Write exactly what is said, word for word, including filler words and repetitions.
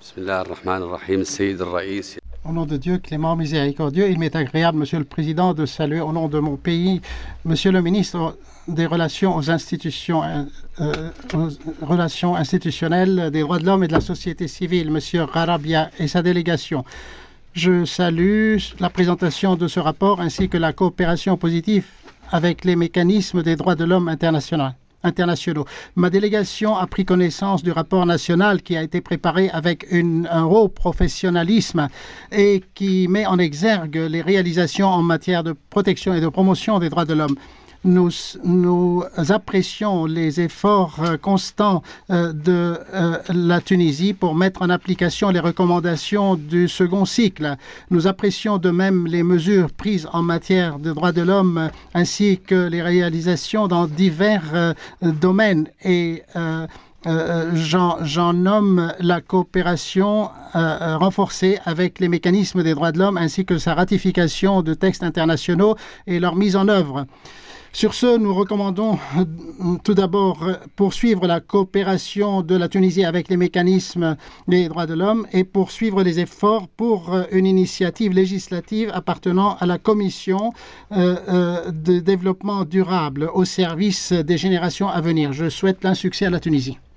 بسم الله الرحمن الرحيم السيد الرئيس. Au nom de Dieu, clément, miséricordieux, il m'est agréable, Monsieur le Président, de saluer au nom de mon pays, Monsieur le ministre des Relations aux institutions, euh, aux relations institutionnelles, des droits de l'homme et de la société civile, Monsieur Garabia et sa délégation. Je salue la présentation de ce rapport ainsi que la coopération positive avec les mécanismes des droits de l'homme internationaux. internationaux. Ma délégation a pris connaissance du rapport national qui a été préparé avec une, un haut professionnalisme et qui met en exergue les réalisations en matière de protection et de promotion des droits de l'homme. Nous, nous apprécions les efforts euh, constants euh, de euh, la Tunisie pour mettre en application les recommandations du second cycle. Nous apprécions de même les mesures prises en matière de droits de l'homme euh, ainsi que les réalisations dans divers euh, domaines et euh, Euh, j'en nomme la coopération euh, renforcée avec les mécanismes des droits de l'homme ainsi que sa ratification de textes internationaux et leur mise en œuvre. Sur ce, nous recommandons euh, tout d'abord euh, poursuivre la coopération de la Tunisie avec les mécanismes des droits de l'homme et poursuivre les efforts pour euh, une initiative législative appartenant à la Commission euh, euh, de développement durable au service des générations à venir. Je souhaite plein succès à la Tunisie.